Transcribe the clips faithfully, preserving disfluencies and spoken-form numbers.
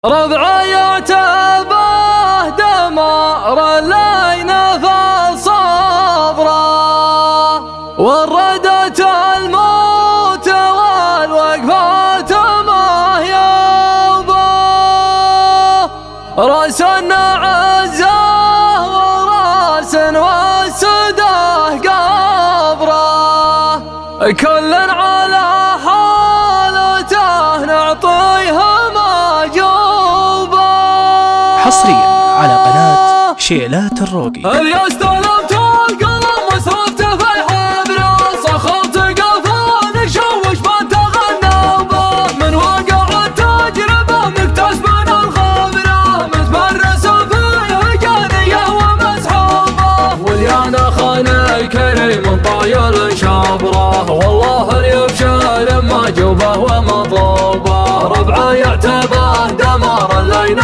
ربع يعتبه دمار الليل فالصبرة وردت الموت والوقفات ما يوبه راس عزه وراس والسده قبره كل على حالته نعطيه مجوبه. حصريا على قناة شيلات الروقي. الياس استلمت القلم وسرفت في حبره صخرت قفانك شوش ما تغنى به من واقع التجربه مكتسبنا الخبره متمرس فيه جانيه ومسحوبه وليانا خان الكريم طايل شبره والله اليبشر مجوبه ومطلوبه ربعه يعتبه دمار الليل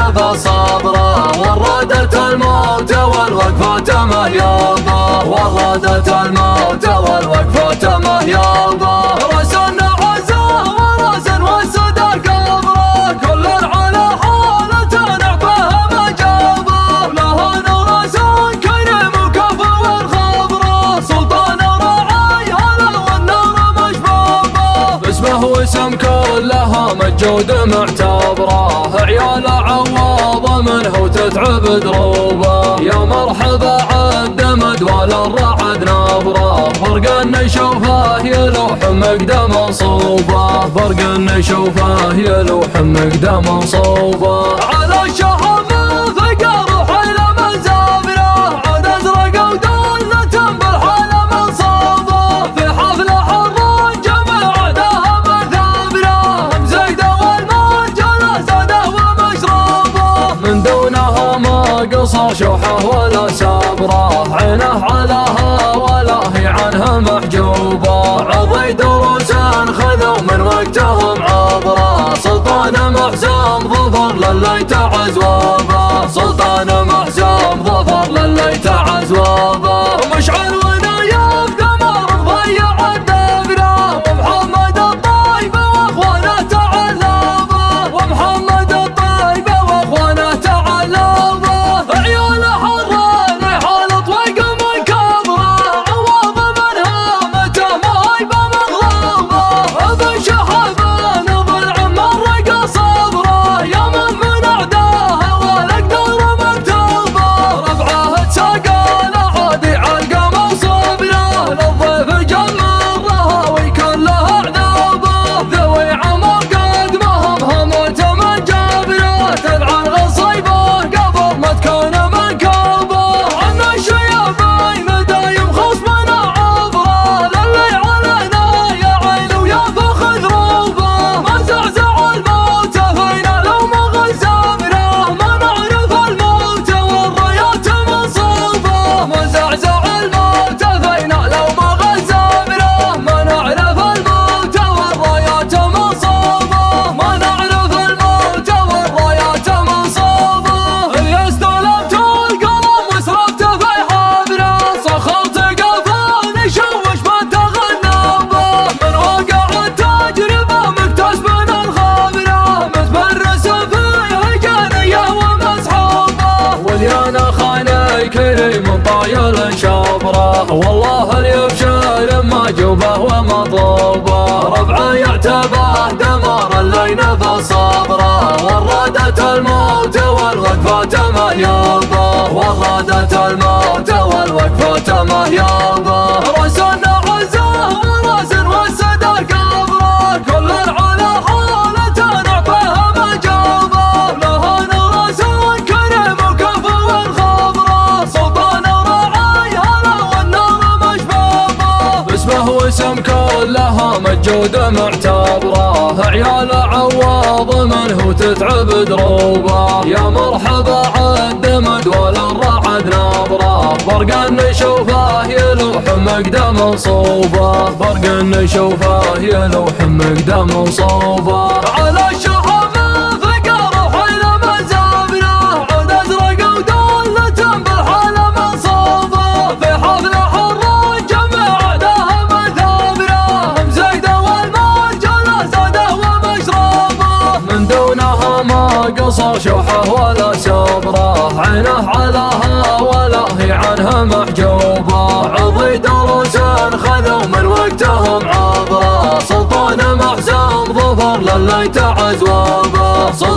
فصبره وردت الموت والوقفات مهيوبه وردت الموت والوقفات مهيوبه راس عزه وراس والسده قبره كل على حالته نعبه مجوبه له راس كريم وكفو والخبره سلطان راعي هلا والنار مشبوبه اسمه واسم كلها مجود معتبره عيال عواض منه تتعب دروبه يا مرحبا عالدمد ولا الرعد نبره فرق نشوفه يلوح مقدم صوبه فرق نشوفه يلوح مقدم صوبه على الشحم ثقر وحيله من زابره عود ازرق ودلة بالحاله من صوبه في حفله حران جمع عداها مثابره مزيده والمرجله زاده ومشروبه من دونها ما قصر شوحه ولا سبره عينه علىها ولا هي عنها محجوبه عضي دروس خذوا من وقتهم عبره سلطان محزوم ظفر لليت عزوبه سلطان محزوم ظفر لليت عزوبه ومشعل ونايف قمر مضيع الدبره ومحمد الطيبه واخوانه تعلبه ومحمد الطيبه واخوانه تعلبه عيال حران حالط وقم كبره عوض من هامته مهيبه مغلوبه ابن شحبان ضلع مرق صبره يا من من اعداها والاقدار مكتوبه ربعه تساقل عادي علقم وصبره للضيف جمرها وكلها عذابه ذوي عمر قدمهم هموت من جابره تلعن غصيبه قبل ما تكون منكوبه عنا الشيابين دايم خصمنا عبره للي علينا يا عيل ويافخ ذروبه ما زعزع الموت فينا لو ما غزابره ما نعرف الموت والرايات منصوبه ما زعزع الموت فينا لو ما غزابره ما نعرف الموت والرايات منصوبه ما نعرف الموت والرايات منصوبه اللي استلمت القلم وسرفت في حبره صخرت قفاني شوش ما تغنى به من واقع التجربه مكتسبنا الخبره متمرس فيه جانيه ومسحوبه وليانا خان الكريم طايل شبره والله اليبشر مجوبه ومطلوبه ربعه يعتبه دمار الليل فصبره وردت الموت والوقفات مهيوبه وردت الموت والوقفات مهيوبه راس عزه وراس والسده قبره كل على حالته نعطيه مجوبه له راس كريم وكفو والخبره سلطان راعي هلا والنار مشبوبه اسمه واسم كلها مجود معتبره عيال عواض منه تتعب دروبه يا مرحبا عالدمد ولا الرعد نبره فرق نشوفه يلوح مقدم صوبه فرق نشوفه يلوح مقدم صوبه على الشحم ثقر وحيله من زابره عود ازرق ودلة بالحاله من صوبه في حفله حران جمع عداها مثابره مزيده والمرجله زاده ومشروبه من دونها ما قصر شوحه ولا سبره، عينه علاها ولا هي عنها محجوبه. عضيد روسان خذوا من وقتهم عبره، سلطان محزن ظفر للي تعز وابه.